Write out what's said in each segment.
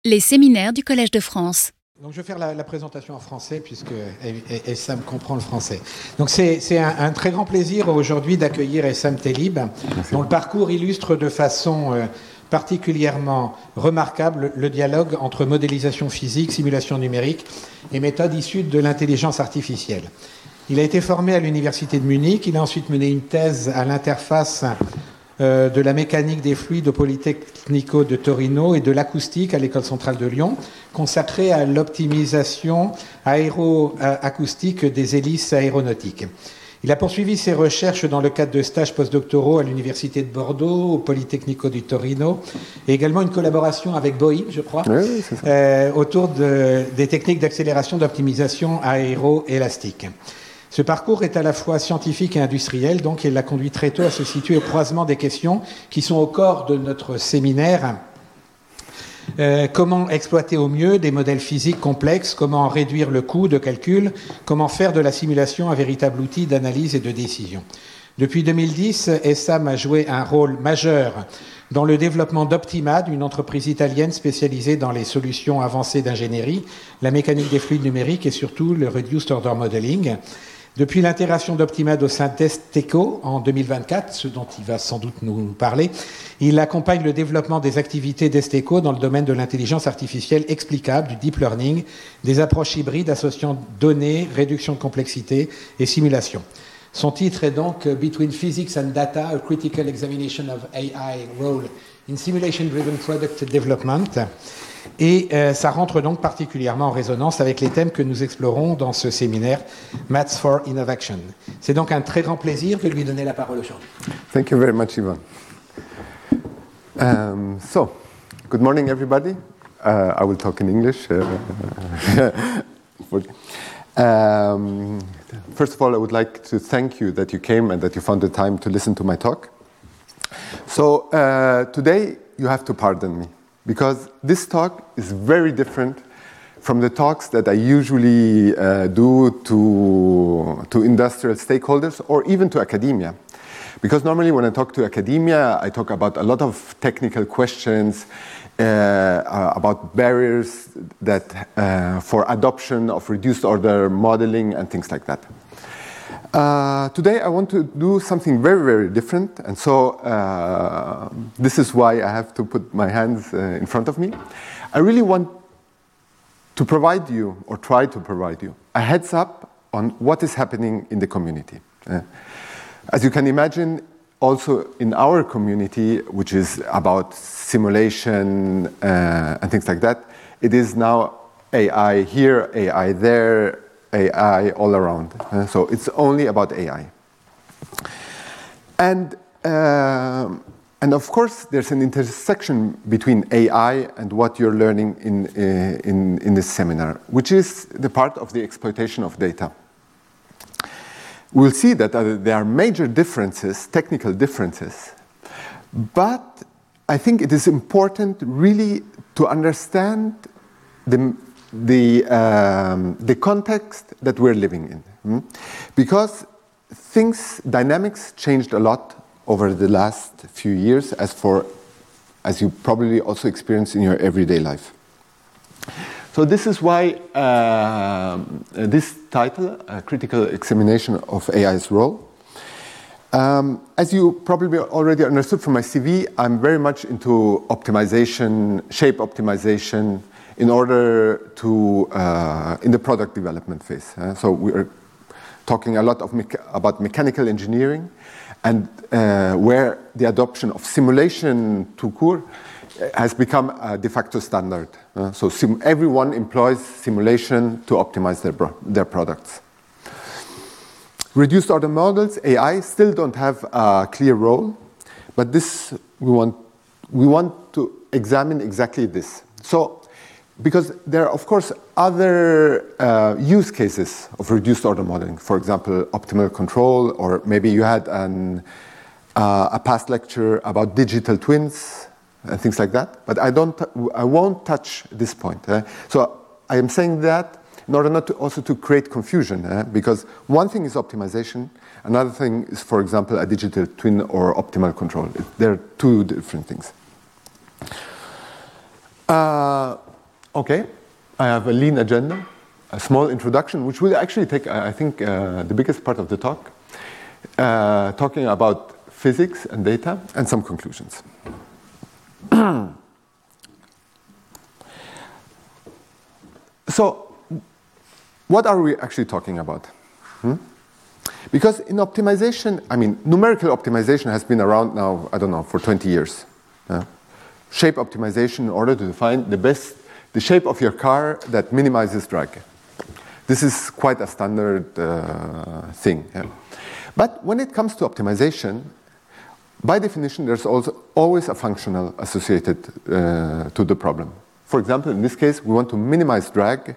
Les séminaires du Collège de France. Donc je vais faire la présentation en français puisque Essam comprend le français. Donc c'est un très grand plaisir aujourd'hui d'accueillir Essam Tellib, dont le parcours illustre de façon particulièrement remarquable le dialogue entre modélisation physique, simulation numérique et méthodes issues de l'intelligence artificielle. Il a été formé à l'université de Munich, il a ensuite mené une thèse à l'interface de la mécanique des fluides au Politecnico de Torino et de l'acoustique à l'École centrale de Lyon, consacrée à l'optimisation aéroacoustique des hélices aéronautiques. Il a poursuivi ses recherches dans le cadre de stages postdoctoraux à l'Université de Bordeaux, au Politecnico di Torino, et également une collaboration avec Boeing, je crois, oui, autour des techniques d'accélération d'optimisation aéroélastique. Ce parcours est à la fois scientifique et industriel, donc il l'a conduit très tôt à se situer au croisement des questions qui sont au corps de notre séminaire. Comment exploiter au mieux des modèles physiques complexes, comment réduire le coût de calcul, comment faire de la simulation un véritable outil d'analyse et de décision. Depuis 2010, Essam a joué un rôle majeur dans le développement d'Optimad, une entreprise italienne spécialisée dans les solutions avancées d'ingénierie, la mécanique des fluides numériques et surtout le Reduced Order Modeling. Depuis l'intégration d'Optimad au sein d'Esteco en 2024, ce dont il va sans doute nous parler, il accompagne le développement des activités d'Esteco dans le domaine de l'intelligence artificielle explicable, du deep learning, des approches hybrides associant données, réduction de complexité et simulation. Son titre est donc Between Physics and Data, a Critical Examination of AI Role in Simulation-Driven Product Development. Et ça rentre donc particulièrement en résonance avec les thèmes que nous explorons dans ce séminaire Maths for Innovation. C'est donc un très grand plaisir de lui donner la parole aujourd'hui. Thank you very much, Ivan. Good morning, everybody. I will talk in English. First of all, I would like to thank you that you came and that you found the time to listen to my talk. So today you have to pardon me, because this talk is very different from the talks that I usually do to industrial stakeholders or even to academia. Because normally when I talk to academia, I talk about a lot of technical questions, about barriers that for adoption of reduced order modeling and things like that. Today I want to do something very, very different, and so this is why I have to put my hands in front of me. I really want to provide you, or try to provide you, a heads up on what is happening in the community. As you can imagine, also in our community, which is about simulation and things like that, it is now AI here, AI there, AI all around. So it's only about AI. And of course, there's an intersection between AI and what you're learning in this seminar, which is the part of the exploitation of data. We'll see that there are major differences, technical differences, but I think it is important really to understand the context that we're living in, because dynamics changed a lot over the last few years, as you probably also experience in your everyday life. So this is why this title, Critical Examination of AI's Role. As you probably already understood from my CV, I'm very much into optimization, shape optimization, in order to, in the product development phase. So we're talking a lot about mechanical engineering, and where the adoption of simulation tout court has become a de facto standard. So everyone employs simulation to optimize their products. Reduced order models, AI, still don't have a clear role, but this we want to examine exactly this. So, because there are, of course, other use cases of reduced order modeling. For example, optimal control, or maybe you had a past lecture about digital twins and things like that. But I won't touch this point. So I am saying that in order not to also to create confusion, because one thing is optimization, another thing is, for example, a digital twin or optimal control. They're two different things. Okay, I have a lean agenda, a small introduction, which will actually take, I think, the biggest part of the talk, talking about physics and data, and some conclusions. So, what are we actually talking about? Because in optimization, I mean, numerical optimization has been around now, I don't know, for 20 years. Shape optimization in order to define the shape of your car that minimizes drag. This is quite a standard thing. Yeah. But when it comes to optimization, by definition, there's also always a functional associated to the problem. For example, in this case, we want to minimize drag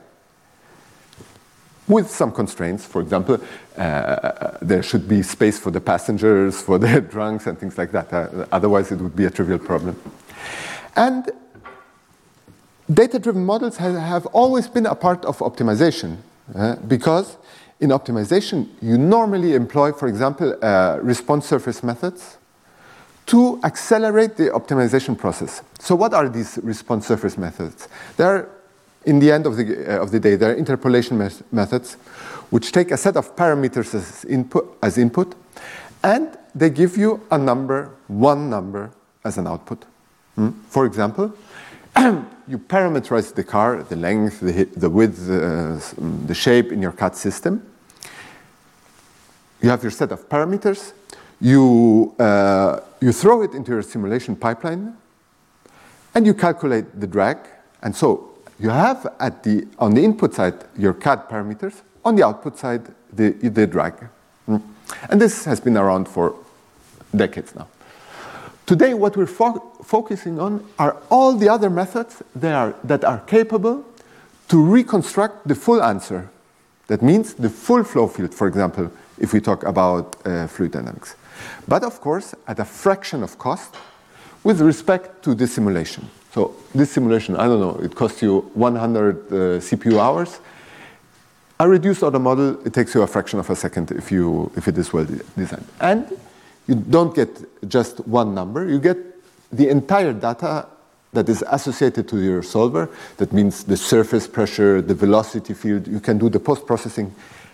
with some constraints. For example, there should be space for the passengers, for the drunks, and things like that. Otherwise, it would be a trivial problem. And data-driven models have always been a part of optimization, because in optimization, you normally employ, for example, response surface methods to accelerate the optimization process. So what are these response surface methods? They're, in the end of the day, they're interpolation methods, which take a set of parameters as input, and they give you a number, one number, as an output. For example, you parameterize the car, the length, the width, the shape in your CAD system. You have your set of parameters. You throw it into your simulation pipeline, and you calculate the drag. And so you have on the input side your CAD parameters, on the output side the drag. And this has been around for decades now. Today, what we're focusing on are all the other methods that are capable to reconstruct the full answer. That means the full flow field, for example, if we talk about fluid dynamics. But of course, at a fraction of cost with respect to this simulation. So this simulation, I don't know, it costs you 100 CPU hours. A reduced order model, it takes you a fraction of a second if it is well designed. And you don't get just one number, you get the entire data that is associated to your solver. That means the surface pressure, the velocity field. You can do the post-processing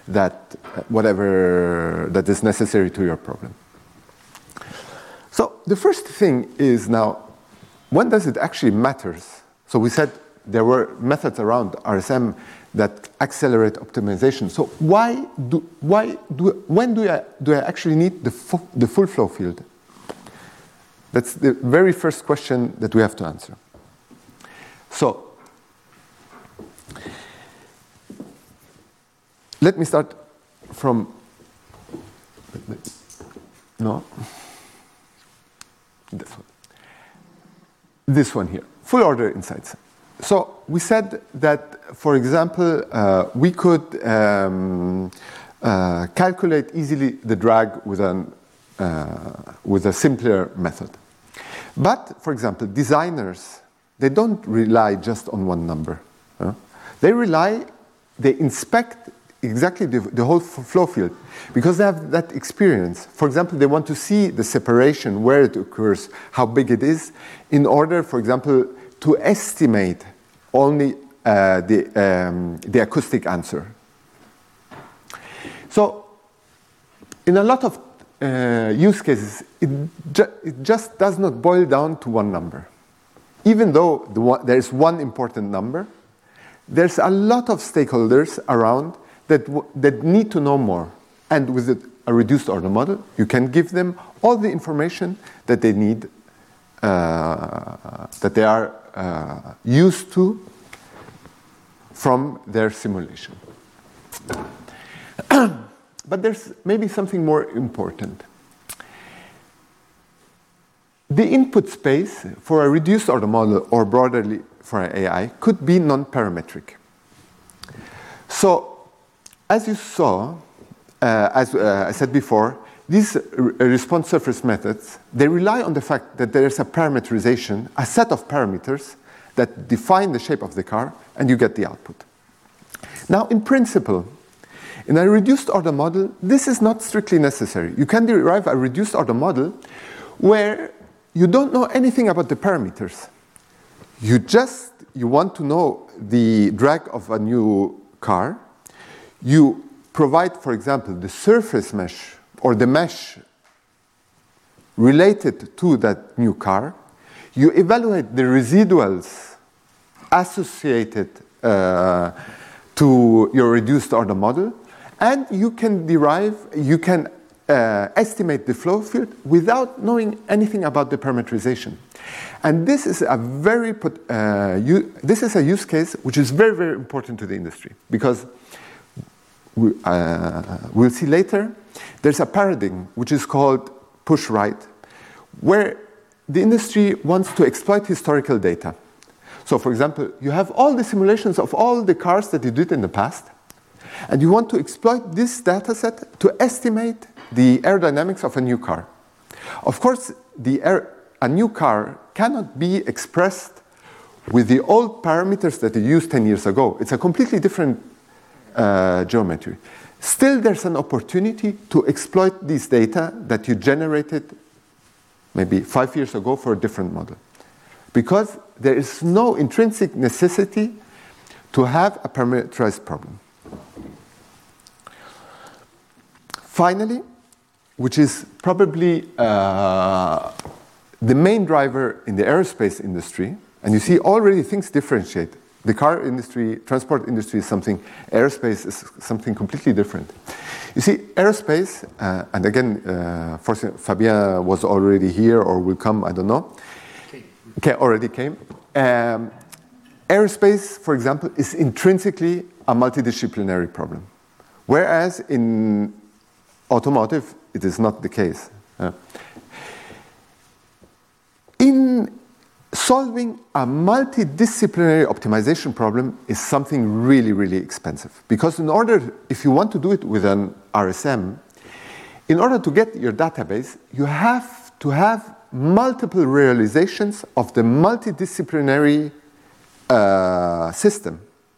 whatever that is necessary to your problem. So the first thing is now, when does it actually matters? So we said there were methods around RSM that accelerate optimization. So when do I actually need the full flow field? That's the very first question that we have to answer. So let me start from this one here, full order insights. So we said that, for example, we could calculate easily the drag with a simpler method. But, for example, designers, they don't rely just on one number. They inspect exactly the whole flow field because they have that experience. For example, they want to see the separation, where it occurs, how big it is, in order, for example, to estimate only the acoustic answer. So, in a lot of use cases, it just does not boil down to one number. Even though there is one important number, there's a lot of stakeholders around that need to know more. And with a reduced order model, you can give them all the information that they need, that they are used to from their simulation. But there's maybe something more important. The input space for a reduced order model, or broadly for an AI, could be non-parametric. So, as you saw, as I said before, these response surface methods, they rely on the fact that there is a parameterization, a set of parameters that define the shape of the car, and you get the output. Now, in principle, in a reduced order model, this is not strictly necessary. You can derive a reduced order model where you don't know anything about the parameters. You just you want to know the drag of a new car, you provide, for example, the surface mesh or the mesh related to that new car. You evaluate the residuals associated to your reduced order model, and you can estimate the flow field without knowing anything about the parameterization. And this is this is a use case which is very, very important to the industry, because we'll see later, there's a paradigm which is called push right, where the industry wants to exploit historical data. So, for example, you have all the simulations of all the cars that you did in the past, and you want to exploit this data set to estimate the aerodynamics of a new car. Of course, a new car cannot be expressed with the old parameters that you used 10 years ago. It's a completely different geometry. Still, there's an opportunity to exploit these data that you generated maybe 5 years ago for a different model, because there is no intrinsic necessity to have a parameterized problem. Finally, which is probably the main driver in the aerospace industry, and you see already things differentiate. The car industry, transport industry is something, aerospace is something completely different. You see, aerospace, and again, Fabien was already here or will come, I don't know. Okay, already came. Aerospace, for example, is intrinsically a multidisciplinary problem, whereas in automotive, it is not the case. In solving a multidisciplinary optimization problem is something really, really expensive. Because if you want to do it with an RSM, in order to get your database, you have to have multiple realizations of the multidisciplinary system,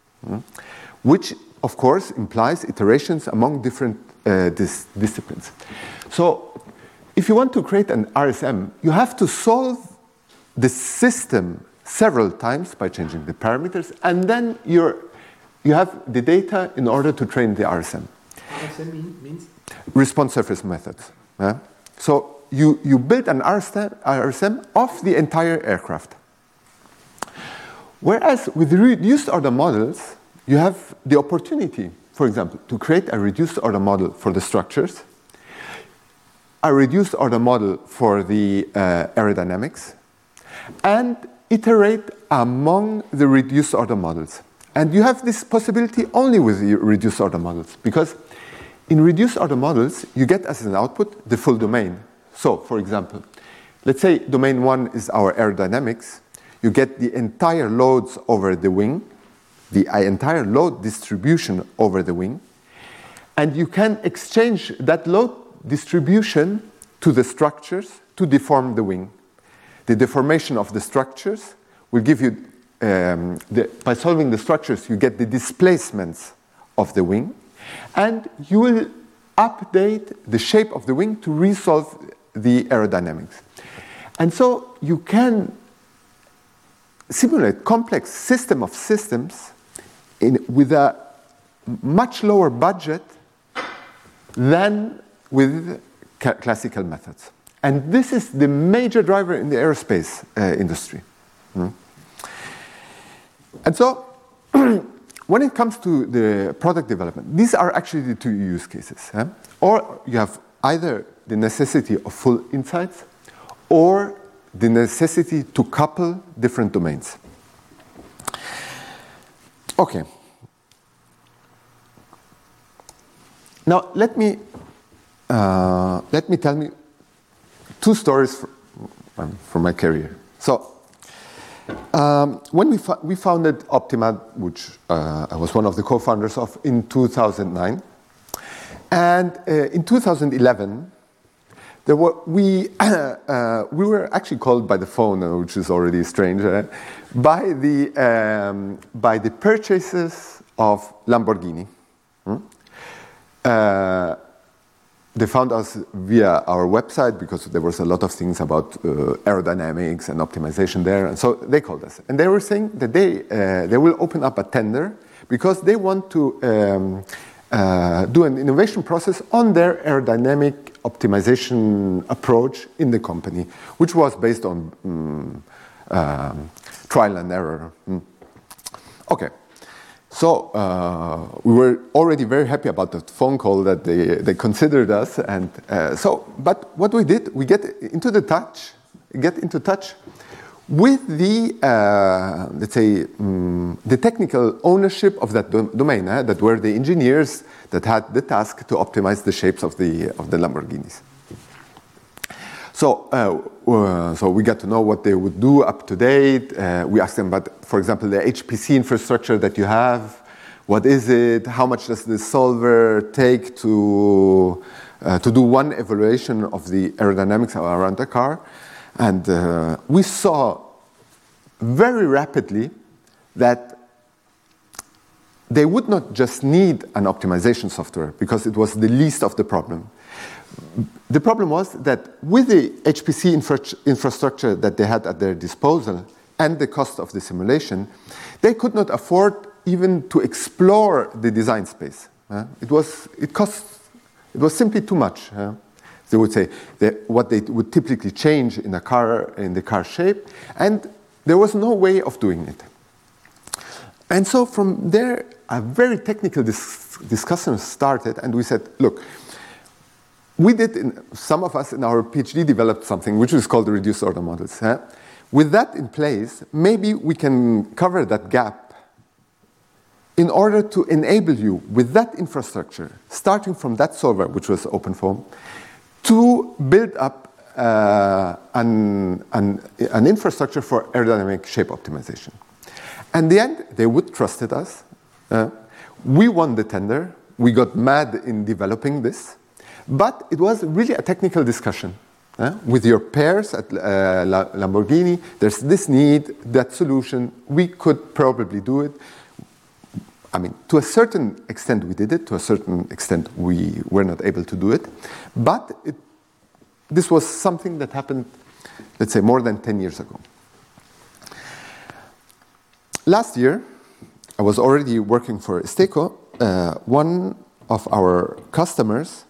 which, of course, implies iterations among different disciplines. So, if you want to create an RSM, you have to solve the system several times by changing the parameters, and then you have the data in order to train the RSM. RSM means? Response surface methods. So you build an RSM of the entire aircraft. Whereas with reduced order models, you have the opportunity, for example, to create a reduced order model for the structures, a reduced order model for the aerodynamics, and iterate among the reduced order models. And you have this possibility only with the reduced order models, because in reduced order models, you get as an output the full domain. So, for example, let's say domain 1 is our aerodynamics. You get the entire loads over the wing, the entire load distribution over the wing, and you can exchange that load distribution to the structures to deform the wing. The deformation of the structures will give you, by solving the structures, you get the displacements of the wing, and you will update the shape of the wing to resolve the aerodynamics. And so you can simulate complex system of systems with a much lower budget than with classical methods. And this is the major driver in the aerospace industry. And so, when it comes to the product development, these are actually the two use cases. Or you have either the necessity of full insights or the necessity to couple different domains. Okay. Now, let me tell you two stories from my career. So, when we founded Optima, which I was one of the co-founders of in 2009, and in 2011, we were actually called by the phone, which is already strange, by the purchases of Lamborghini. they found us via our website because there was a lot of things about aerodynamics and optimization there, and so they called us. And they were saying that they will open up a tender because they want to do an innovation process on their aerodynamic optimization approach in the company, which was based on trial and error. Okay. So we were already very happy about that phone call that they considered us, and but what we did, we get into touch with the let's say the technical ownership of that domain. That were the engineers that had the task to optimize the shapes of the Lamborghinis. So, so we got to know what they would do up to date. We asked them about, for example, the HPC infrastructure that you have. What is it? How much does the solver take to do one evaluation of the aerodynamics around the car? And we saw very rapidly that they would not just need an optimization software because it was the least of the problem. The problem was that with the HPC infrastructure that they had at their disposal and the cost of the simulation, they could not afford even to explore the design space. It was simply too much. They would say that what they would typically change in the car shape, and there was no way of doing it. And so from there, a very technical discussion started, and we said, look, some of us in our PhD developed something which is called the reduced order models. With that in place, maybe we can cover that gap in order to enable you with that infrastructure, starting from that solver, which was OpenFOAM, to build up an infrastructure for aerodynamic shape optimization. And in the end, they would trusted us. We won the tender. We got mad in developing this. But it was really a technical discussion. With your peers at Lamborghini, there's this need, that solution. We could probably do it. I mean, to a certain extent we did it. To a certain extent we were not able to do it. But this was something that happened, let's say, more than 10 years ago. Last year, I was already working for Esteco. One of our customers,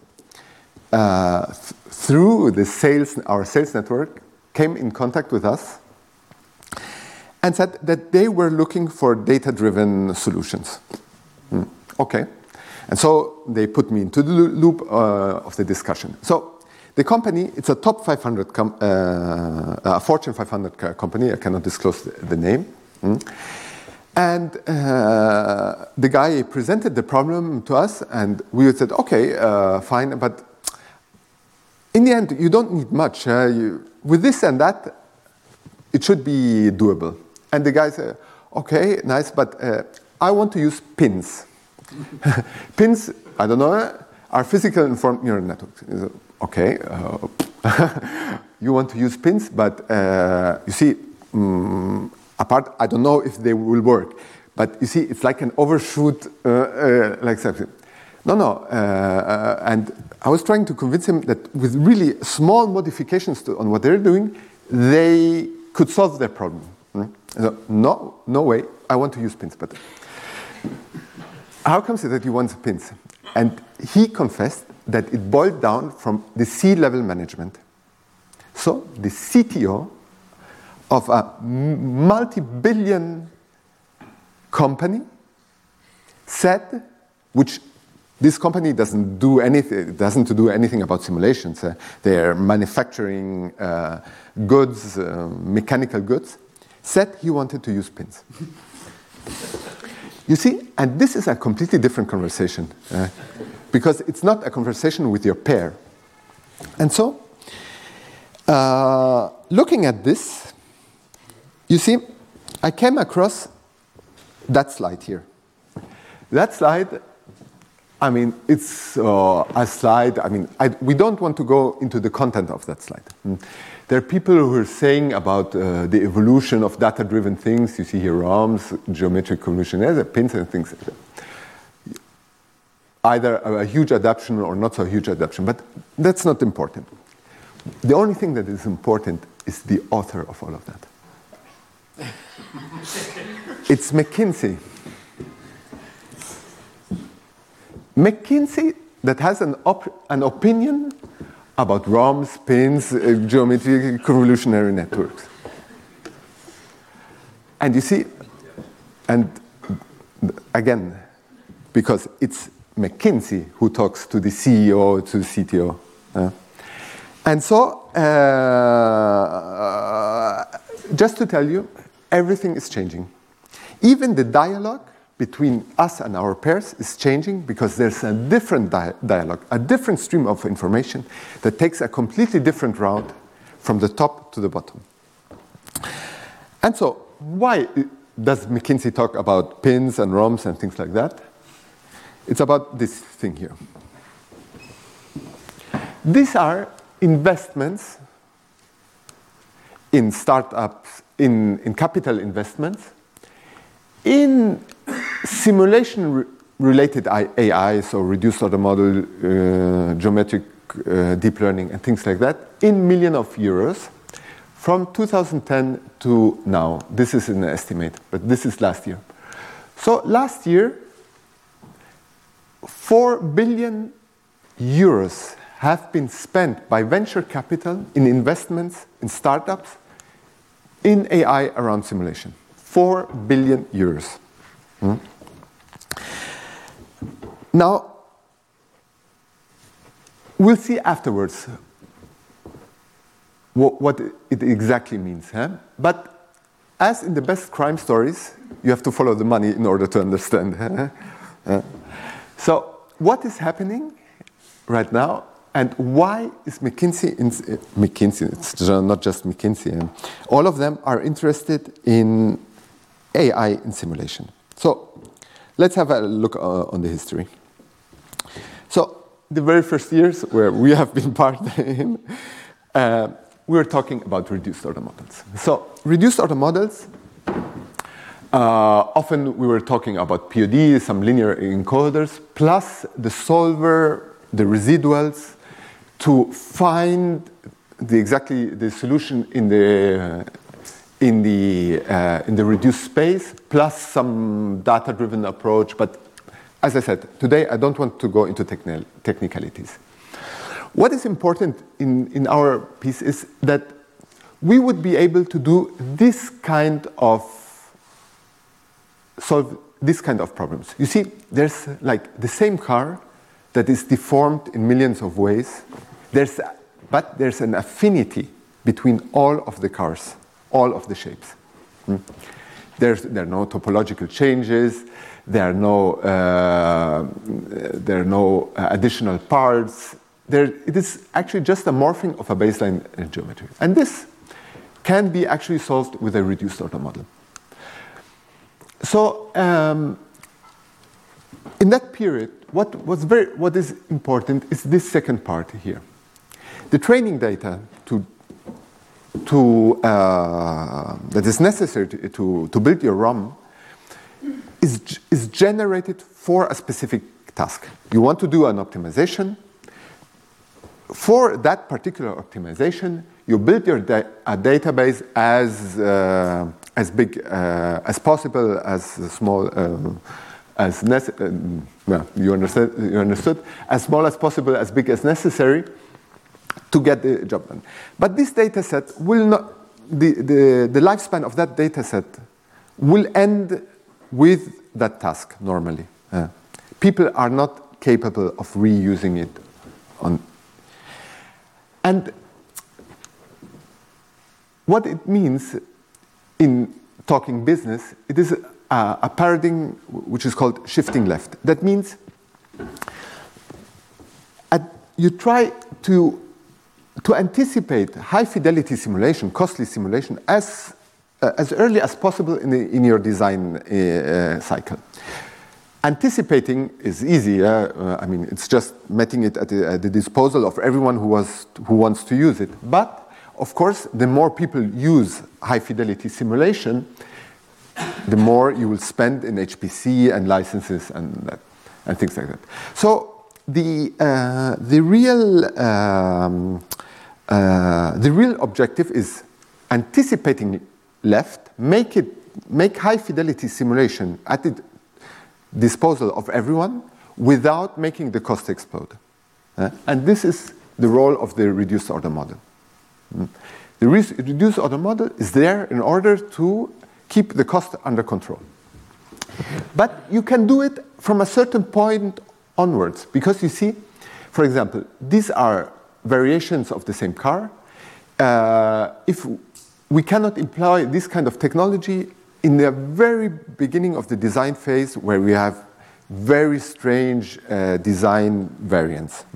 through our sales network, came in contact with us and said that they were looking for data-driven solutions. Okay. And so they put me into the loop of the discussion. So the company, it's a top 500, Fortune 500 company. I cannot disclose the name. And the guy presented the problem to us, and we said, okay, fine, but in the end, you don't need much. With this and that, it should be doable. And the guy said, okay, nice, but I want to use pins. Pins, I don't know, are physical informed neural networks. Okay, you want to use pins, but you see, apart, I don't know if they will work. But you see, it's like an overshoot, like something. No. And I was trying to convince him that with really small modifications on what they're doing, they could solve their problem. So, no way, I want to use pins. But how comes it that he wants pins? And he confessed that it boiled down from the C-level management. So the CTO of a multi-billion company said, which this company doesn't do anything about simulations. They're manufacturing goods, mechanical goods. Said he wanted to use pins. You see, and this is a completely different conversation because it's not a conversation with your peer. And so, looking at this, you see, I came across that slide here. That slide, I mean, it's a slide, I mean, we don't want to go into the content of that slide. There are people who are saying about the evolution of data-driven things. You see here ROMs, geometric convolution, pins and things like that. either a huge adoption or not so huge adoption, but that's not important. The only thing that is important is the author of all of that. It's McKinsey. McKinsey that has an opinion about ROMs, pins, geometric convolutionary networks. And you see, and again, because it's McKinsey who talks to the CEO, to the CTO. And so, just to tell you, everything is changing. Even the dialogue between us and our peers is changing because there's a different dialogue, a different stream of information that takes a completely different route from the top to the bottom. And so, why does McKinsey talk about pins and ROMs and things like that? It's about this thing here. These are investments in startups, in capital investments, in simulation-related AI, so reduced order model, geometric deep learning, and things like that, in millions of euros from 2010 to now. This is an estimate, but this is last year. So last year, 4 billion euros have been spent by venture capital in investments in startups in AI around simulation. 4 billion euros. Now, we'll see afterwards what it exactly means. But as in the best crime stories, you have to follow the money in order to understand. So what is happening right now, and why is McKinsey, it's not just McKinsey, all of them are interested in AI in simulation. So let's have a look on the history. So the very first years where we have been part in, we were talking about reduced order models. So reduced order models, often we were talking about POD, some linear encoders, plus the solver, the residuals, to find exactly the solution in the reduced space, plus some data-driven approach. But as I said, today I don't want to go into technicalities. What is important in our piece is that we would be able to do this kind of solve this kind of problems. You see, there's like the same car that is deformed in millions of ways. But there's an affinity between all of the cars, all of the shapes. There are no topological changes. There are no additional parts. It is actually just a morphing of a baseline geometry. And this can be actually solved with a reduced order model. So in that period, what is important is this second part here. The training data that is necessary to build your ROM is generated for a specific task. You want to do an optimization. For that particular optimization, you build your a database as big as possible, as small as you understood, as small as possible, as big as necessary to get the job done. But this data set will not, the lifespan of that data set will end with that task normally. People are not capable of reusing it on. And what it means in talking business, it is a paradigm which is called shifting left. That means you try to anticipate high fidelity simulation, costly simulation, as early as possible in your design cycle. Anticipating is easy. I mean, it's just making it at the disposal of everyone who wants to use it. But of course, the more people use high fidelity simulation, the more you will spend in HPC and licenses and that. and things like that. So the real objective is anticipating left, make high fidelity simulation at the disposal of everyone without making the cost explode. And this is the role of the reduced order model. The reduced order model is there in order to keep the cost under control. But you can do it from a certain point onwards, because you see, for example, these are variations of the same car. If we cannot employ this kind of technology in the very beginning of the design phase, where we have very strange design variants.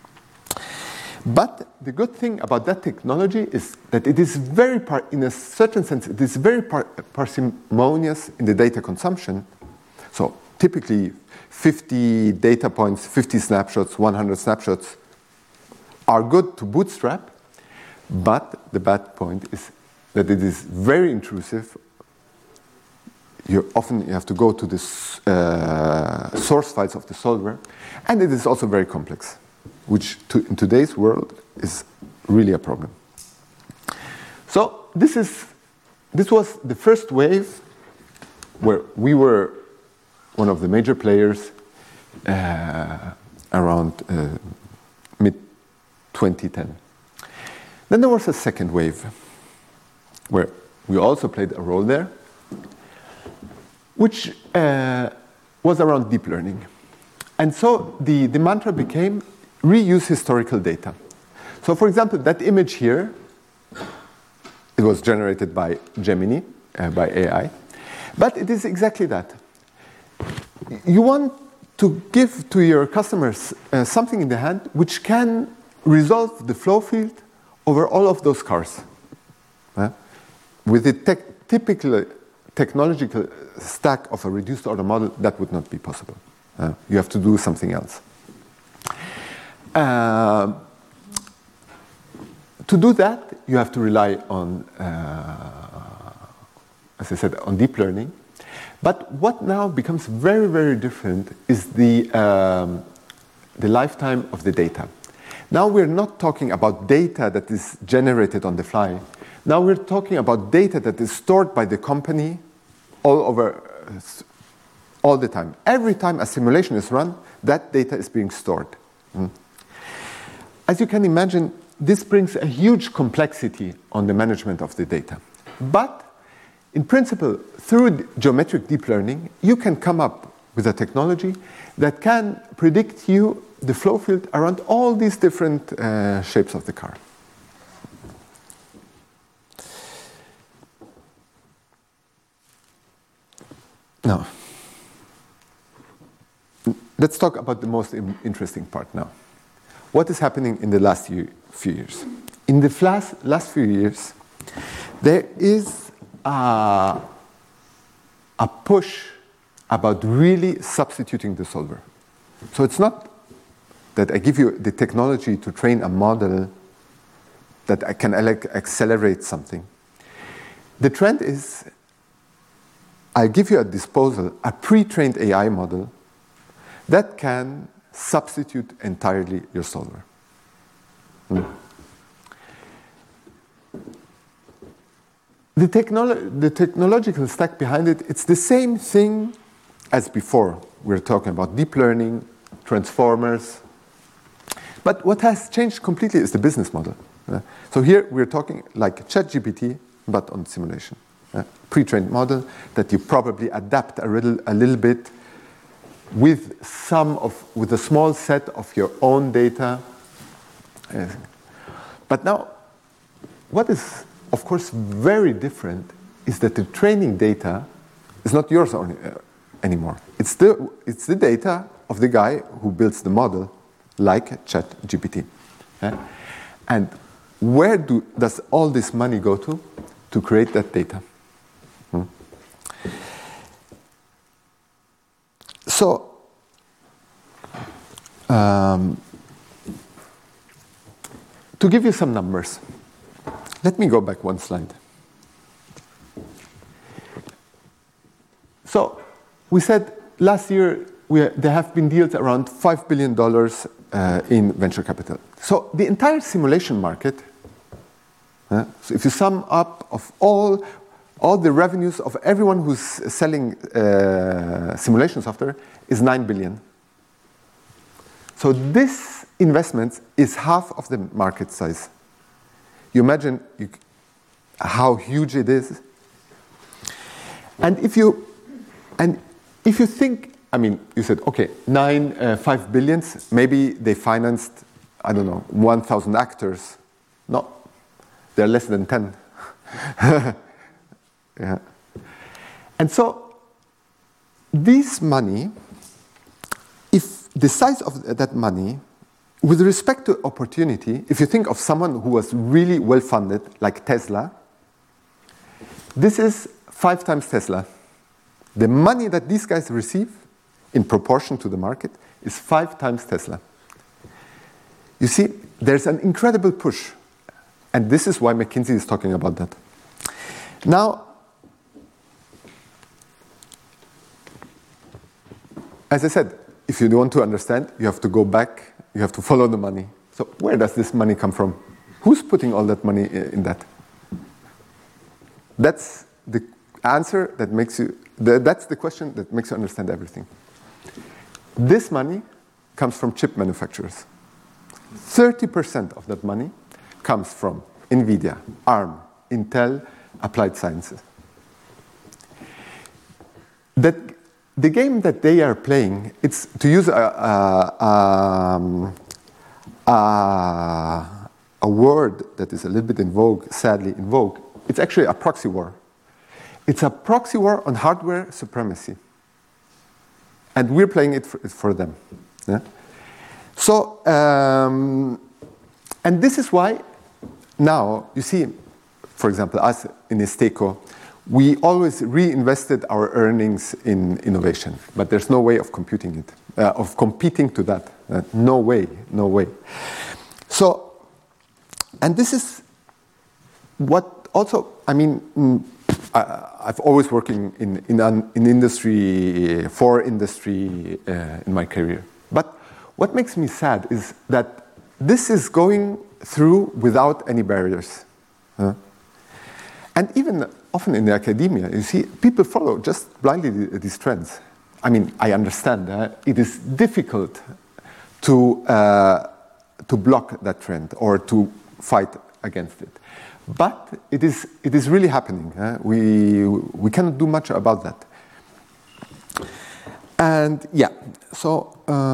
But the good thing about that technology is that it is very, in a certain sense, it is very parsimonious in the data consumption. So typically 50 data points, 50 snapshots, 100 snapshots are good to bootstrap, but the bad point is that it is very intrusive. You have to go to the source files of the solver, and it is also very complex, which in today's world is really a problem. So this was the first wave where we were one of the major players around mid-2010. Then there was a second wave where we also played a role there, which was around deep learning. And so the mantra became reuse historical data. So for example, that image here, it was generated by Gemini, by AI. But it is exactly that. You want to give to your customers something in the hand which can resolve the flow field over all of those cars. With the typical technological stack of a reduced order model, that would not be possible. You have to do something else. To do that, you have to rely on, as I said, on deep learning. But what now becomes very, very different is the lifetime of the data. Now we're not talking about data that is generated on the fly. Now we're talking about data that is stored by the company all the time. Every time a simulation is run, that data is being stored. As you can imagine, this brings a huge complexity on the management of the data. But in principle, through geometric deep learning, you can come up with a technology that can predict you the flow field around all these different shapes of the car. Now, let's talk about the most interesting part now. What is happening in the last few years? In the last few years, there is a push about really substituting the solver. So it's not that I give you the technology to train a model that I can accelerate something. The trend is I give you at disposal a pre-trained AI model that can substitute entirely your solver. The technological stack behind it, it's the same thing as before. We're talking about deep learning, transformers. But what has changed completely is the business model. So here we're talking like ChatGPT, but on simulation. Pre-trained model that you probably adapt a little bit with a small set of your own data. But now, what is, of course, very different is that the training data is not yours anymore. It's the data of the guy who builds the model, like ChatGPT. And where does all this money go to create that data? So, to give you some numbers, let me go back one slide. So, we said last year there have been deals around $5 billion in venture capital. So the entire simulation market, so if you sum up of all the revenues of everyone who's selling simulation software, is $9 billion. So this investment is half of the market size. You imagine how huge it is. And if you think, I mean, you said, okay, 5 billions, maybe they financed, I don't know, 1,000 actors. No, they're less than 10. Yeah. And so this money, if the size of that money, with respect to opportunity, if you think of someone who was really well-funded, like Tesla, this is 5 times Tesla. The money that these guys receive in proportion to the market is 5 times Tesla. You see, there's an incredible push. And this is why McKinsey is talking about that. Now, as I said, if you want to understand, you have to go back, you have to follow the money. So where does this money come from? Who's putting all that money in that? That's the answer that makes you, that's the question that makes you understand everything. This money comes from chip manufacturers. 30% of that money comes from NVIDIA, ARM, Intel, Applied Sciences. The game that they are playing, it's to use a word that is a little bit in vogue, sadly in vogue, it's actually a proxy war. It's a proxy war on hardware supremacy. And we're playing it for them. Yeah? So, and this is why now, you see, for example, us in Esteco, we always reinvested our earnings in innovation, but there's no way of competing to that. No way, no way. So, and this is what also, I mean, I've always working in industry, for industry in my career. But what makes me sad is that this is going through without any barriers. And even often in the academia, you see, people follow just blindly these trends. I mean, I understand it is difficult to block that trend or to fight against it. But it is really happening. We cannot do much about that. And yeah, so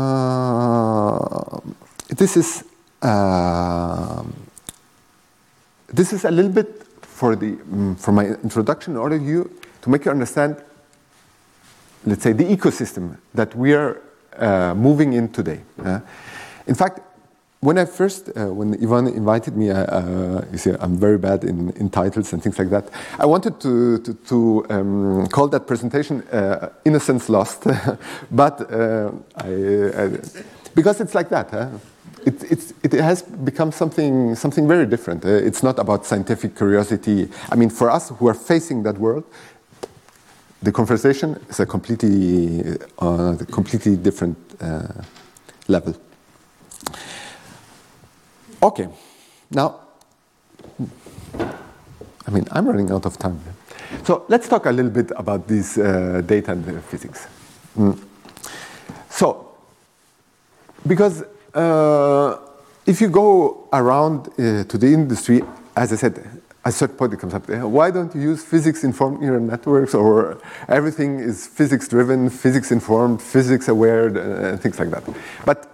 this is a little bit for my introduction in order to make you understand, let's say, the ecosystem that we are moving in today. In fact, when Ivan invited me, you see, I'm very bad in titles and things like that. I wanted to call that presentation "Innocence Lost," but because it's like that. It has become something very different. It's not about scientific curiosity. I mean, for us who are facing that world, the conversation is a completely different level. Okay, now, I mean, I'm running out of time. So let's talk a little bit about this data and physics. So, because if you go around to the industry, as I said, a certain point it comes up, why don't you use physics-informed neural networks, or everything is physics-driven, physics-informed, physics-aware, and things like that. But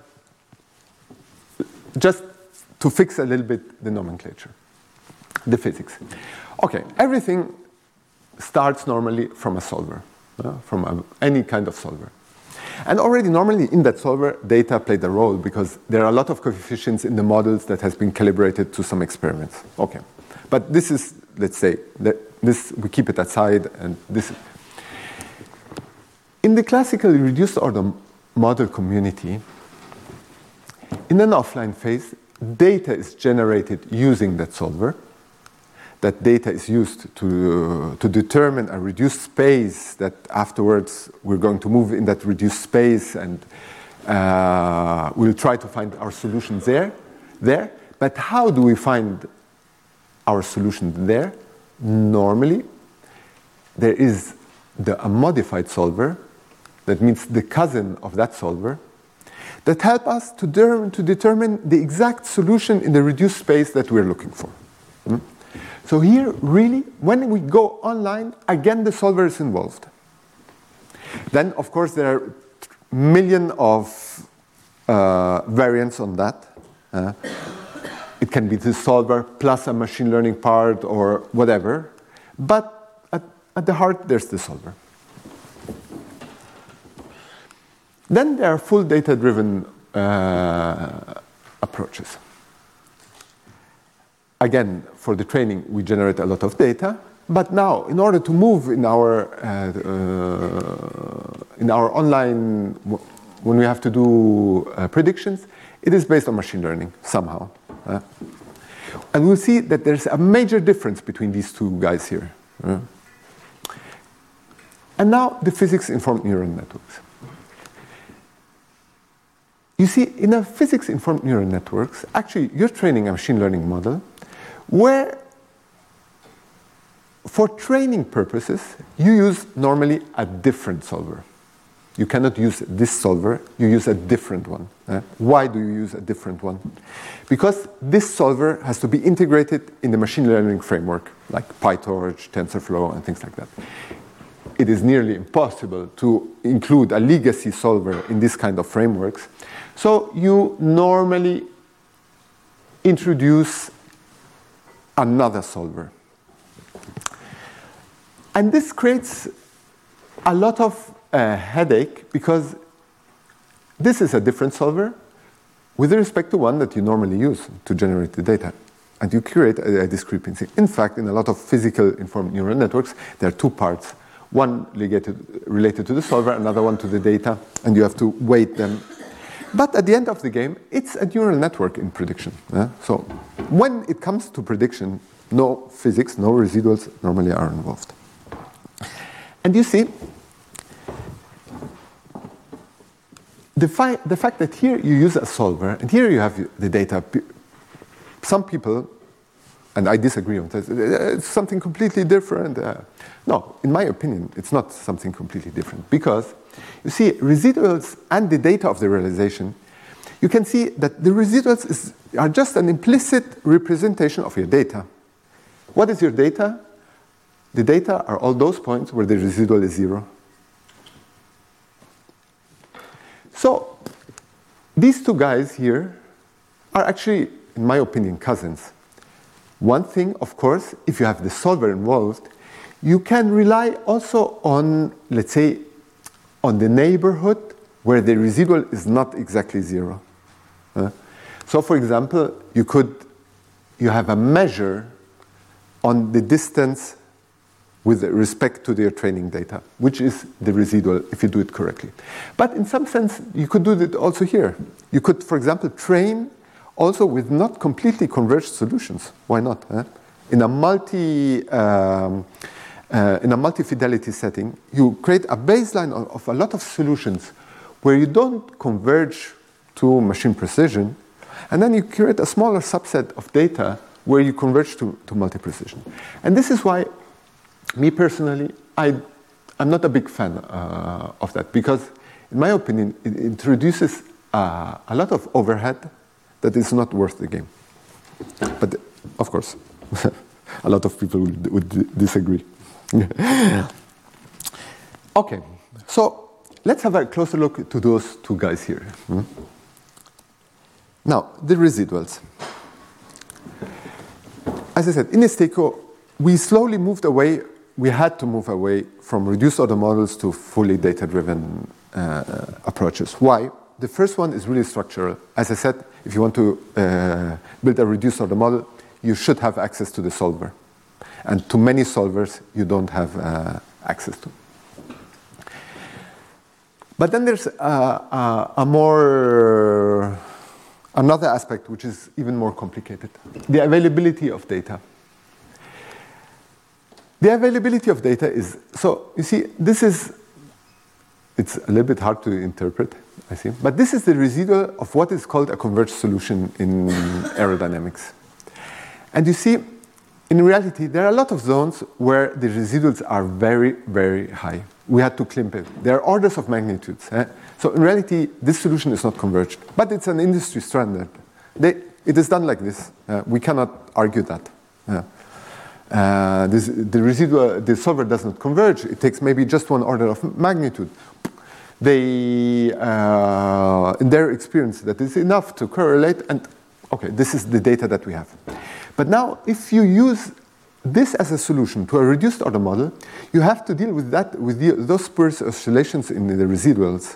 just to fix a little bit the nomenclature, the physics. Okay, everything starts normally from a solver, from any kind of solver. And already normally in that solver, data played a role because there are a lot of coefficients in the models that has been calibrated to some experiments. Okay, but this is, let's say, this we keep it aside, and this. In the classically reduced order model community, in an offline phase, data is generated using that solver. that data is used to determine a reduced space that afterwards we're going to move in that reduced space and we'll try to find our solutions there. But how do we find our solution there? Normally, there is a modified solver, that means the cousin of that solver, that help us to determine the exact solution in the reduced space that we're looking for. So here, really, when we go online, again, the solver is involved. Then, of course, there are millions of variants on that. It can be the solver plus a machine learning part or whatever. But at the heart, there's the solver. Then there are full data-driven approaches. Again, for the training, we generate a lot of data. But now, in order to move in our online, when we have to do predictions, it is based on machine learning somehow. And we'll see that there's a major difference between these two guys here. And now, the physics-informed neural networks. You see, in a physics-informed neural networks, actually, you're training a machine learning model where, for training purposes, you use normally a different solver. You cannot use this solver, you use a different one. Why do you use a different one? Because this solver has to be integrated in the machine learning framework, like PyTorch, TensorFlow, and things like that. It is nearly impossible to include a legacy solver in this kind of frameworks. So you normally introduce another solver. And this creates a lot of headache because this is a different solver with respect to one that you normally use to generate the data. And you create a discrepancy. In fact, in a lot of physical informed neural networks, there are two parts. One related to the solver, another one to the data, and you have to weight them. But at the end of the game, it's a neural network in prediction. So when it comes to prediction, no physics, no residuals normally are involved. And you see, the fact that here you use a solver, and here you have the data, some people, and I disagree on this, it's something completely different. No, in my opinion, it's not something completely different. Because, you see, residuals and the data of the realization, you can see that the residuals are just an implicit representation of your data. What is your data? The data are all those points where the residual is 0. So, these two guys here are actually, in my opinion, cousins. One thing, of course, if you have the solver involved, you can rely also on, let's say, on the neighborhood where the residual is not exactly 0. So, for example, you have a measure on the distance with respect to their training data, which is the residual if you do it correctly. But in some sense, you could do that also here. You could, for example, train also with not completely converged solutions. Why not? In a multi-fidelity setting, you create a baseline of a lot of solutions where you don't converge to machine precision, and then you create a smaller subset of data where you converge to multi-precision. And this is why, me personally, I'm not a big fan of that, because, in my opinion, it introduces a lot of overhead that is not worth the game. But, of course, a lot of people would disagree. Okay, so let's have a closer look to those two guys here. Now, the residuals. As I said, in Esteco, we slowly moved away, we had to move away from reduced order models to fully data-driven approaches. Why? The first one is really structural. As I said, if you want to build a reduced order model, you should have access to the solver. And to many solvers, you don't have access to. But then there's another aspect which is even more complicated, the availability of data. The availability of data is, so you see, it's a little bit hard to interpret, I see, but this is the residual of what is called a converged solution in aerodynamics. And you see, in reality, there are a lot of zones where the residuals are very, very high. We had to clip it. There are orders of magnitudes. So in reality, this solution is not converged, but it's an industry standard. It is done like this. We cannot argue that. The solver does not converge. It takes maybe just one order of magnitude. In their experience, that is enough to correlate, and okay, this is the data that we have. But now, if you use this as a solution to a reduced order model, you have to deal with that, those spurious oscillations in the residuals,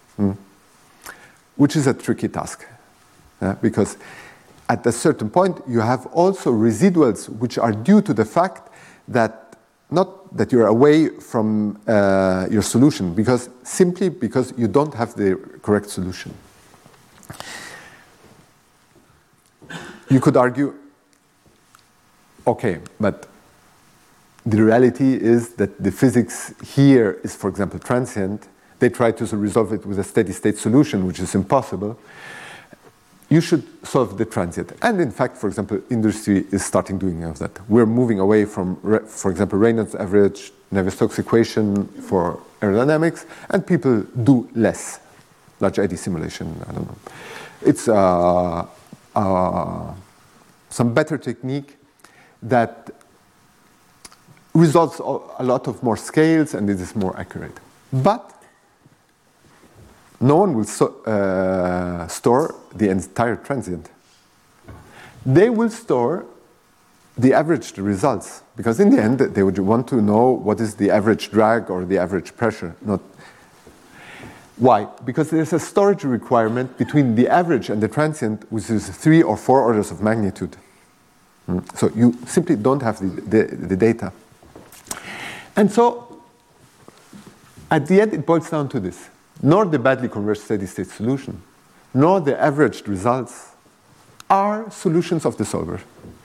which is a tricky task, because at a certain point, you have also residuals which are due to the fact that not that you're away from your solution, simply because you don't have the correct solution. You could argue, okay, but the reality is that the physics here is, for example, transient. They try to resolve it with a steady state solution, which is impossible. You should solve the transient. And in fact, for example, industry is starting doing that. We're moving away from, for example, Reynolds average, Navier-Stokes equation for aerodynamics, and people do less. Large eddy simulation, I don't know. It's some better technique that results a lot of more scales, and it is more accurate. But no one will store the entire transient. They will store the averaged results, because in the end, they would want to know what is the average drag or the average pressure. Why? Because there's a storage requirement between the average and the transient, which is 3 or 4 orders of magnitude. So you simply don't have the data. And so, at the end, it boils down to this. Nor the badly converged steady-state solution, nor the averaged results are solutions of the solver.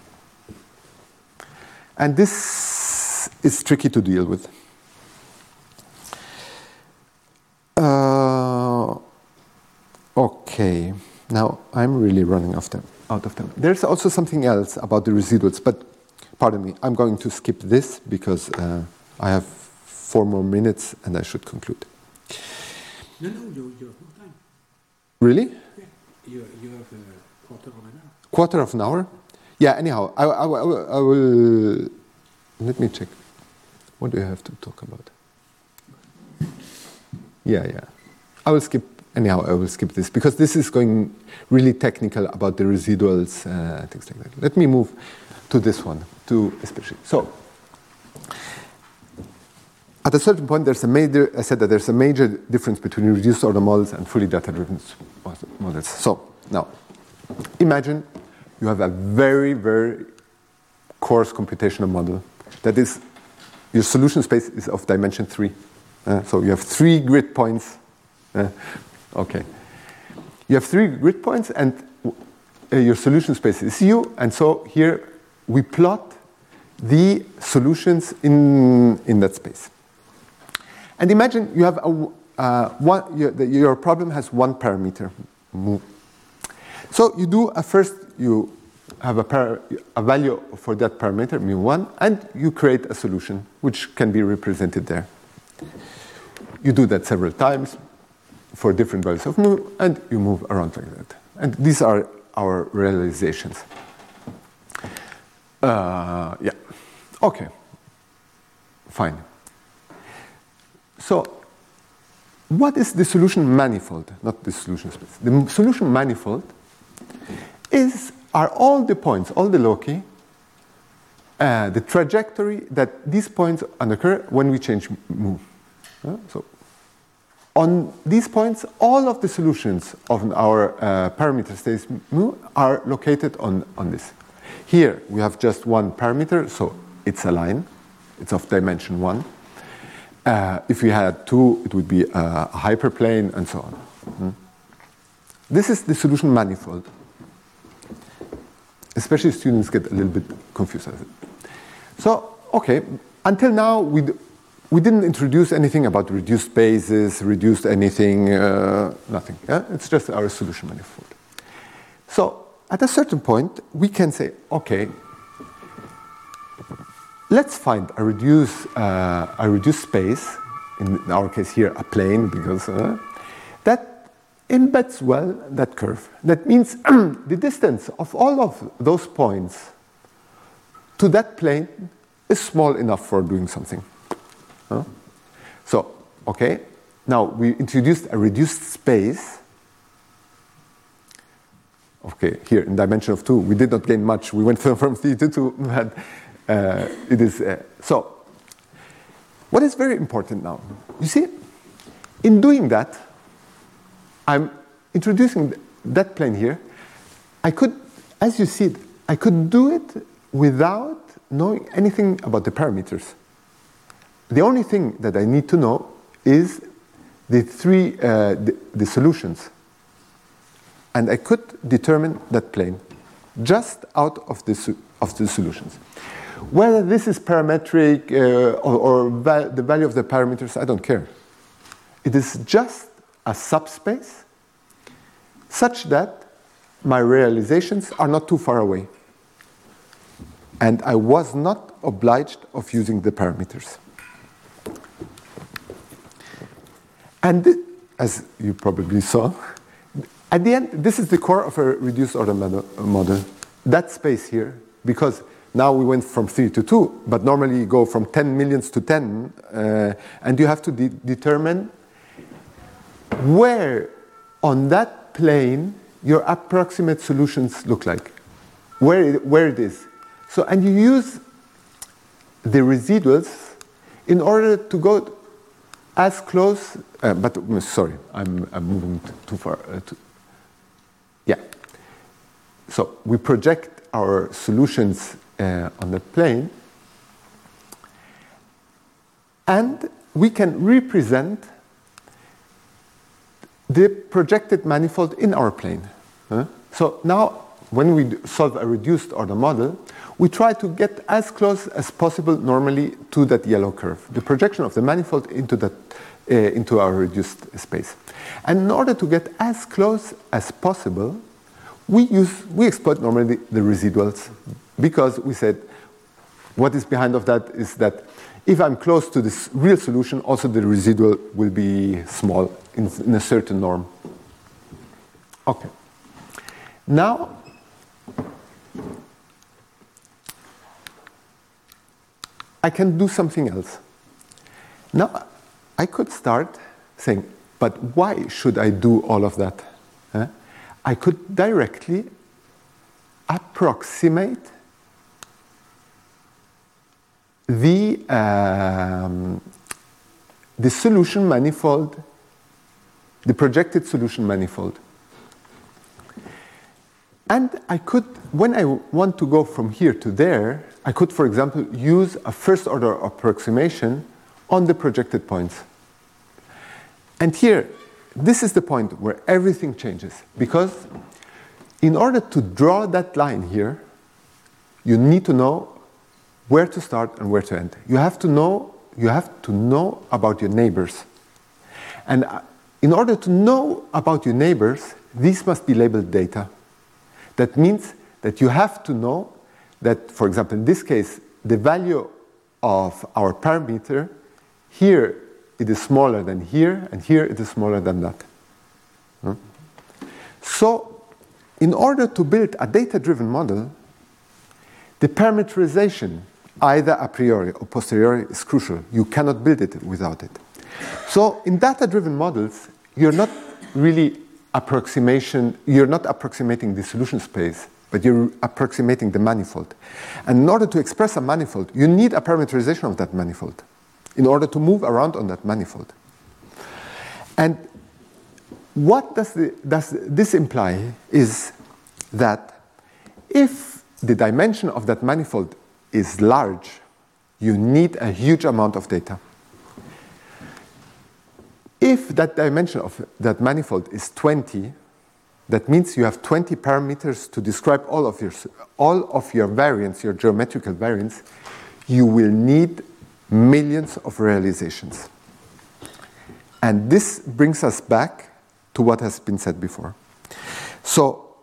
And this is tricky to deal with. Okay, now I'm really running out of time. There's also something else about the residuals, but pardon me, I'm going to skip this because I have 4 more minutes and I should conclude. No, you have more time. Really? Yeah, you have a quarter of an hour. Quarter of an hour? Yeah, anyhow, I will... Let me check. What do you have to talk about? Yeah. I will skip this, because this is going really technical about the residuals, things like that. Let me move to this one, especially. So, at a certain point, I said that there's a major difference between reduced order models and fully data-driven models. So, now, imagine you have a very, very coarse computational model. That is, your solution space is of dimension 3. So you have 3 grid points. Okay. You have 3 grid points, and your solution space is U. And so here we plot the solutions in that space. And imagine you have your problem has 1 parameter, mu. So you do you have a value for that parameter, mu1, and you create a solution which can be represented there. You do that several times for different values of mu, and you move around like that. And these are our realizations. Yeah. Okay. Fine. So, what is the solution manifold? Not the solution space. The solution manifold are all the points, all the loci, the trajectory that these points occur when we change mu. So, on these points, all of the solutions of our parameter space mu are located on this. Here we have just 1 parameter, so it's a line. It's of dimension 1. If we had 2, it would be a hyperplane, and so on. This is the solution manifold. Especially students get a little bit confused with it. So, okay, until now, we didn't introduce anything about reduced spaces, reduced anything, nothing. Yeah? It's just our solution manifold. So at a certain point, we can say, okay, let's find a reduced space, in our case here, a plane, because that embeds well that curve. That means the distance of all of those points to that plane is small enough for doing something. So, okay, now we introduced a reduced space. Okay, here in dimension of 2, we did not gain much. We went from 3 to 2, but it is. So, what is very important now? You see, in doing that, I'm introducing that plane here. I could, as you see, I could do it without knowing anything about the parameters. The only thing that I need to know is the solutions. And I could determine that plane just out of the solutions. Whether this is parametric or the value of the parameters, I don't care. It is just a subspace such that my realizations are not too far away. And I was not obliged of using the parameters. And as you probably saw, at the end, this is the core of a reduced order model. That space here, because now we went from 3 to 2, but normally you go from 10 millions to 10, and you have to determine where on that plane your approximate solutions look like, where it is. So, and you use the residuals in order to go as close, but sorry, I'm moving too far. Yeah. So we project our solutions on the plane, and we can represent the projected manifold in our plane. So now, when we solve a reduced order model, we try to get as close as possible normally to that yellow curve, the projection of the manifold into our reduced space. And in order to get as close as possible, we exploit normally the residuals, because we said what is behind of that is that if I'm close to this real solution, also the residual will be small in a certain norm. Okay. Now, I can do something else. Now, I could start saying, but why should I do all of that? I could directly approximate the solution manifold, the projected solution manifold. And I could, when I want to go from here to there, I could, for example, use a first order approximation on the projected points. And here, this is the point where everything changes, because in order to draw that line here, you need to know where to start and where to end. You have to know about your neighbors. And in order to know about your neighbors, these must be labeled data. That means that you have to know that, for example, in this case, the value of our parameter, here it is smaller than here, and here it is smaller than that. So, in order to build a data-driven model, the parameterization, either a priori or posteriori, is crucial. You cannot build it without it. So, in data-driven models, you're not really you're not approximating the solution space, but you're approximating the manifold. And in order to express a manifold, you need a parameterization of that manifold in order to move around on that manifold. And what does this imply is that if the dimension of that manifold is large, you need a huge amount of data. If that dimension of that manifold is 20, that means you have 20 parameters to describe all of your variants, your geometrical variants. You will need millions of realizations. And this brings us back to what has been said before. So,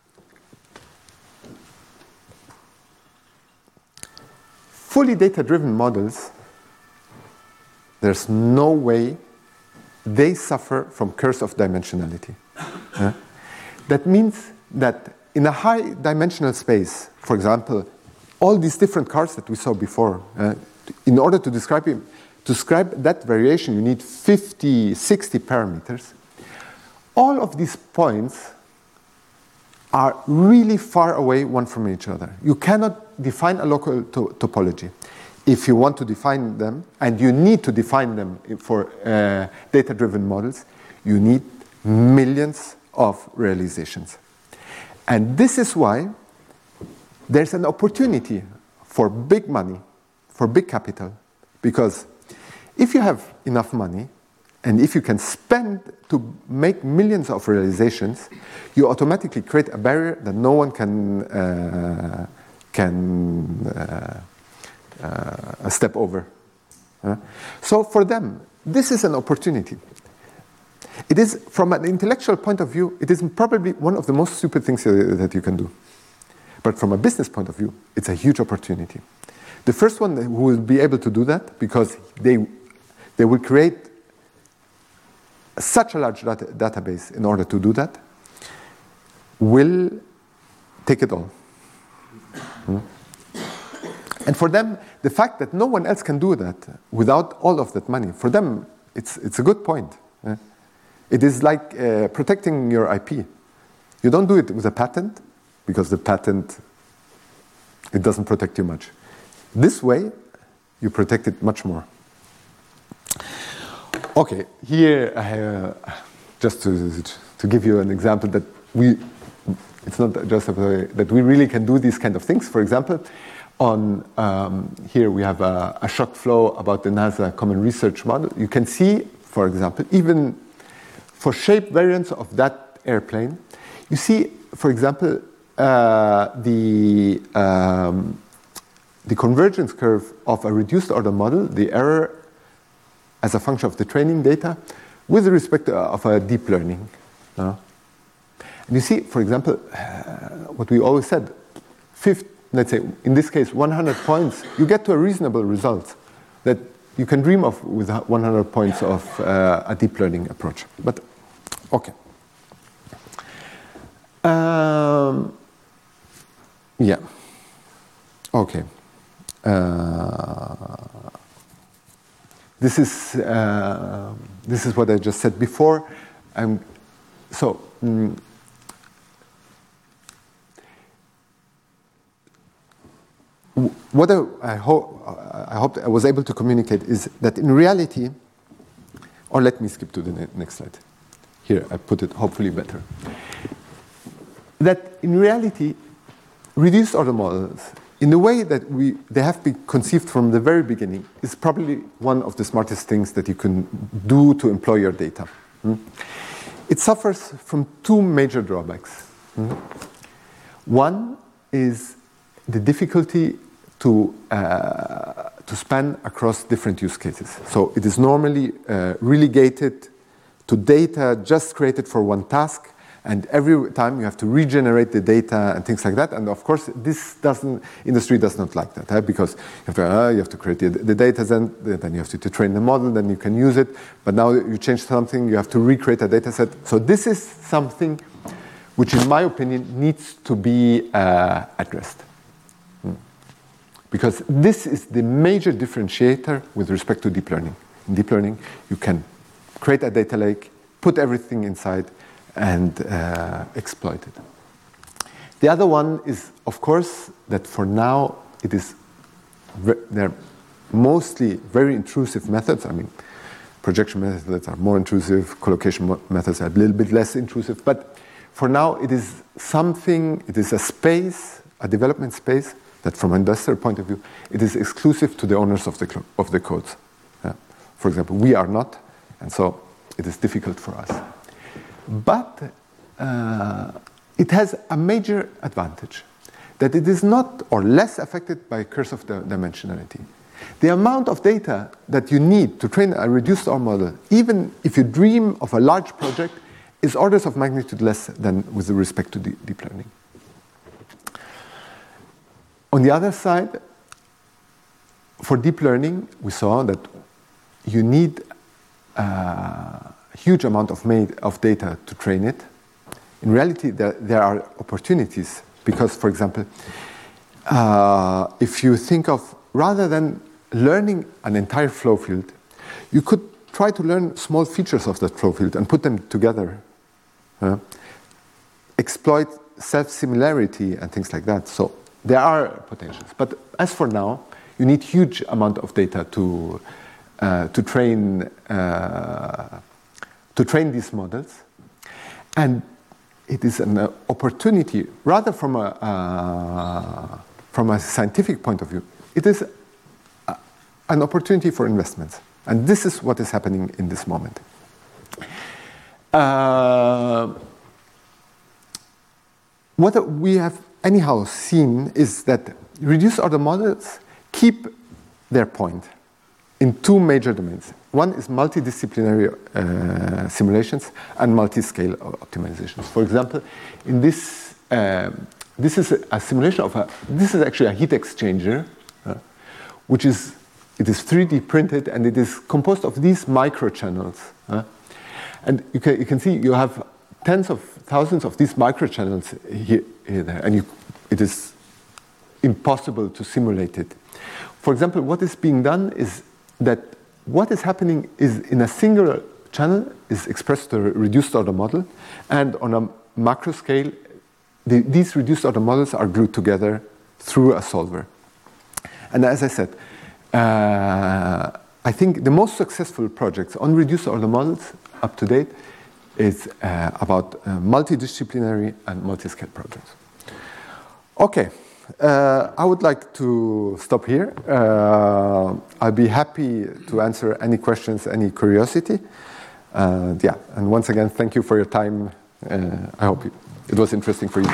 fully data-driven models, there's no way they suffer from curse of dimensionality. That means that in a high-dimensional space, for example, all these different cars that we saw before, in order to describe that variation, you need 50, 60 parameters. All of these points are really far away one from each other. You cannot define a local topology. If you want to define them, and you need to define them for data-driven models, you need millions of realizations. And this is why there's an opportunity for big money, for big capital, because if you have enough money, and if you can spend to make millions of realizations, you automatically create a barrier that no one can step over. So for them, this is an opportunity. It is, from an intellectual point of view, it is probably one of the most stupid things that you can do. But from a business point of view, it's a huge opportunity. The first one who will be able to do that, because they will create such a large database in order to do that, will take it all. And for them, the fact that no one else can do that without all of that money, for them, it's a good point. It is like protecting your IP. You don't do it with a patent, because the patent, it doesn't protect you much. This way, you protect it much more. Okay, here, just to give you an example that it's not just that we really can do these kind of things. For example, on here we have a shock flow about the NASA Common Research Model. You can see, for example, even for shape variants of that airplane, you see, for example, the convergence curve of a reduced order model, the error as a function of the training data, with respect of a deep learning. And you see, for example, what we always said, let's say, in this case, 100 points, you get to a reasonable result that you can dream of with 100 points of a deep learning approach. But, okay. Yeah. Okay. This is what I just said before. What I hope I was able to communicate is that in reality, or let me skip to the next slide. Here, I put it hopefully better. That in reality, reduced order models, in the way that they have been conceived from the very beginning, is probably one of the smartest things that you can do to employ your data. It suffers from two major drawbacks. One is the difficulty to span across different use cases. So it is normally relegated to data just created for one task, and every time you have to regenerate the data and things like that. And of course, industry does not like that, because you have to create the data, then you have to train the model, then you can use it. But now you change something, you have to recreate a data set. So this is something which, in my opinion, needs to be addressed. Because this is the major differentiator with respect to deep learning. In deep learning, you can create a data lake, put everything inside, and exploit it. The other one is, of course, that for now, they're mostly very intrusive methods. I mean, projection methods are more intrusive, collocation methods are a little bit less intrusive, but for now, it is a space, a development space, that from an industrial point of view, it is exclusive to the owners of the codes. For example, we are not, and so it is difficult for us. But it has a major advantage, that it is not or less affected by curse of dimensionality. The amount of data that you need to train a reduced R model, even if you dream of a large project, is orders of magnitude less than with respect to deep learning. On the other side, for deep learning, we saw that you need a huge amount of data to train it. In reality, there are opportunities because, for example, if you think of, rather than learning an entire flow field, you could try to learn small features of that flow field and put them together. Exploit self-similarity and things like that. So there are potentials. But as for now, you need huge amount of data to train these models. And it is an opportunity, rather from a scientific point of view, it is an opportunity for investments. And this is what is happening in this moment. What we have anyhow seen is that reduced order models keep their point in two major domains. One is multidisciplinary simulations and multi-scale optimizations. For example, in this, this is a simulation of this is actually a heat exchanger, which is, it is 3D printed and it is composed of these microchannels. And you can see you have tens of thousands of these microchannels here, there, and it is impossible to simulate it. For example, what is being done is that what is happening is in a single channel is expressed to a reduced order model, and on a macro scale, these reduced order models are glued together through a solver. And as I said, I think the most successful projects on reduced order models up to date is about multidisciplinary and multi-scale projects. Okay, I would like to stop here. I'll be happy to answer any questions, any curiosity. Yeah, and once again, thank you for your time. I hope it was interesting for you.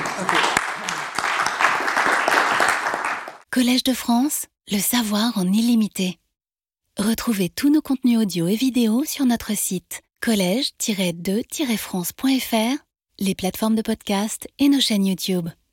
Collège de France, le savoir en illimité. Retrouvez tous nos contenus audio et vidéo sur notre site collège-2-france.fr, les plateformes de podcast et nos chaînes YouTube.